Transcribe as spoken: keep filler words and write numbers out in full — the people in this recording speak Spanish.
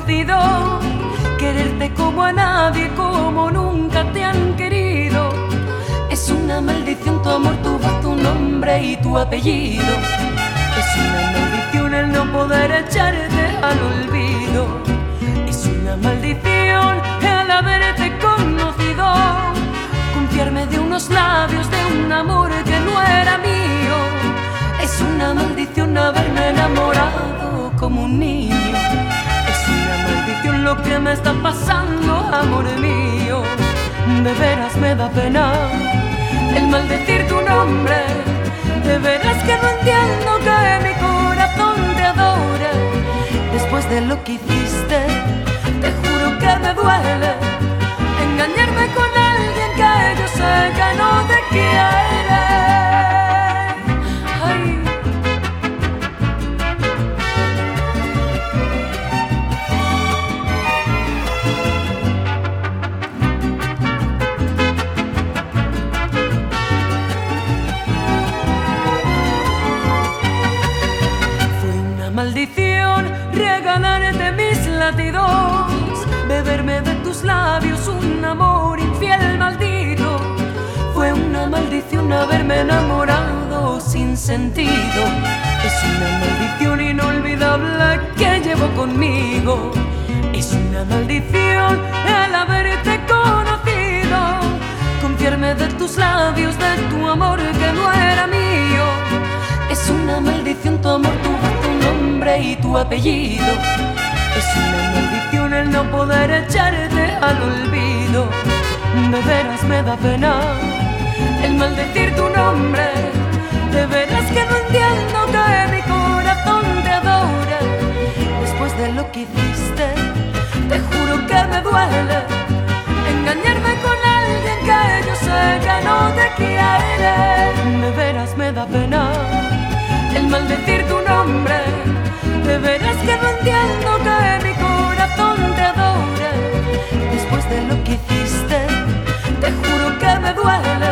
conocido, quererte como a nadie, como nunca te han querido. Es una maldición tu amor, tu voz, tu nombre y tu apellido. Es una maldición el no poder echarte al olvido. Es una maldición el haberte conocido, confiarme de unos labios, de un amor que no era mío. Es una maldición haberme enamorado como un niño. Es una maldición lo que me está pasando, amor mío. De veras me da pena el maldecir tu nombre. De veras que no entiendo que mi corazón te adore. Después de lo que hiciste, te juro que me duele engañarme con alguien que yo sé que no te quiere. Ay. Maldición, regalarte mis latidos, beberme de tus labios un amor infiel maldito. Fue una maldición haberme enamorado sin sentido. Es una maldición inolvidable que llevo conmigo. Es una maldición el haberte conocido, confiarme de tus labios, de tu amor que no era mío. Es una maldición tu amor, tu voz, tu nombre y tu apellido. Es una maldición el no poder echarte al olvido. De veras me da pena el maldecir tu nombre. De veras que no entiendo que mi corazón te adore. Después de lo que hiciste, te juro que me duele engañarme con alguien que yo sé que no te quiere. De veras me da pena el maldecir tu nombre. De veras que no entiendo que mi corazón te adore. Después de lo que hiciste, te juro que me duele